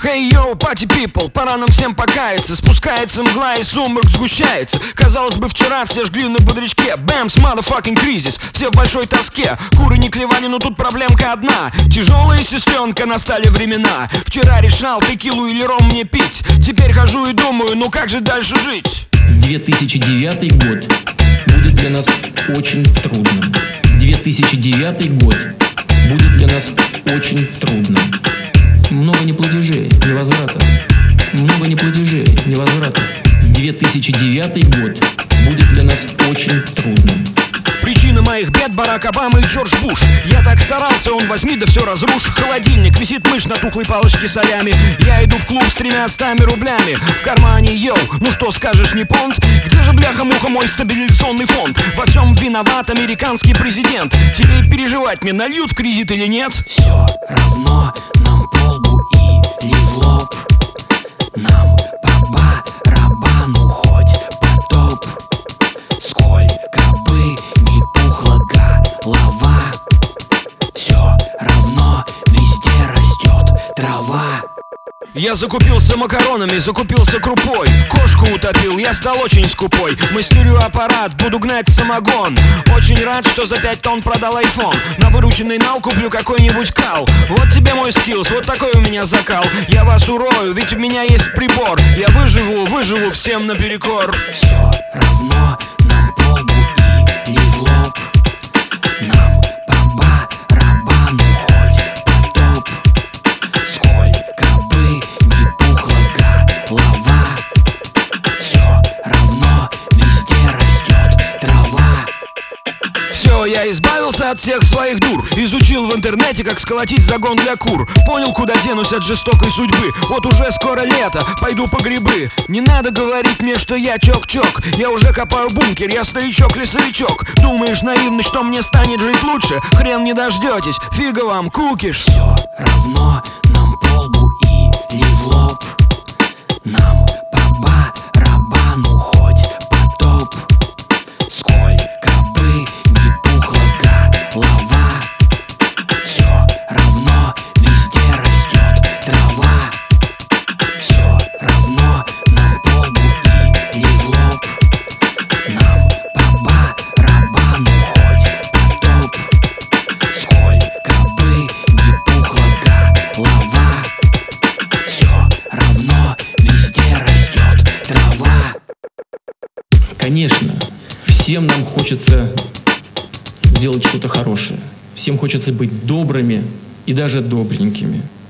Hey yo, party people, пора нам всем покаяться. Спускается мгла и сумрак сгущается. Казалось бы, вчера все жгли на бодрячке. Бэмс, motherfucking кризис, все в большой тоске. Куры не клевали, но тут проблемка одна. Тяжелая сестренка, настали времена. Вчера решал текилу или ром мне пить. Теперь хожу и думаю, ну как же дальше жить? 2009 год будет для нас очень трудным. 2009 год будет для нас очень трудным. Много неплатежей, невозврата. Много неплатежей, невозврата. 2009 год будет для нас очень трудным. Причина моих бед — Барак Обама и Джордж Буш. Я так старался, он возьми да все разрушь. Холодильник, висит мышь на тухлой палочке солями. Я иду в клуб с 300 рублями. В кармане, йоу, ну что скажешь, не понт? Где же, бляха-муха, мой стабилизационный фонд? Во всем виноват американский президент. Тебе переживать, мне нальют в кредит или нет? Все равно нам по лбу или в лоб. Нам по барабану хоть потоп. Сколько бы ни пухла голова, все равно везде растет трава. Я закупился макаронами, закупился крупой. Кошку утопил, я стал очень скупой. Мастерю аппарат, буду гнать самогон. Очень рад, что за 5 тонн продал айфон. На вырученный нал куплю какой-нибудь кал. Вот тебе мой скиллс, вот такой у меня закал. Я вас урою, ведь у меня есть прибор. Я выживу всем наперекор. Все равно нам по лбу или в лоб. Нам по барабану хоть потоп. Сколько бы ни пухла голова, все равно везде растет трава. Все, я избавился от всех своих дур. Изучил в интернете, как сколотить загон для кур. Понял, куда денусь от жестокой судьбы. Вот уже скоро лето, пойду по грибы. Не надо говорить мне, что я чок-чок. Я уже копаю бункер, я старичок-лесовичок. Думаешь наивно, что мне станет жить лучше? Хрен не дождетесь, фига вам, кукиш. Все равно нам по лбу или в лоб. Нам по барабану хоть потоп. Сколько бы ни пухла голова, все равно везде растет трава. Все равно нам по лбу или в лоб. Нам по барабану хоть потоп. Сколько бы ни пухла голова, все равно везде растет трава. Конечно, всем нам хочется сделать что-то хорошее. Всем хочется быть добрыми и даже добренькими.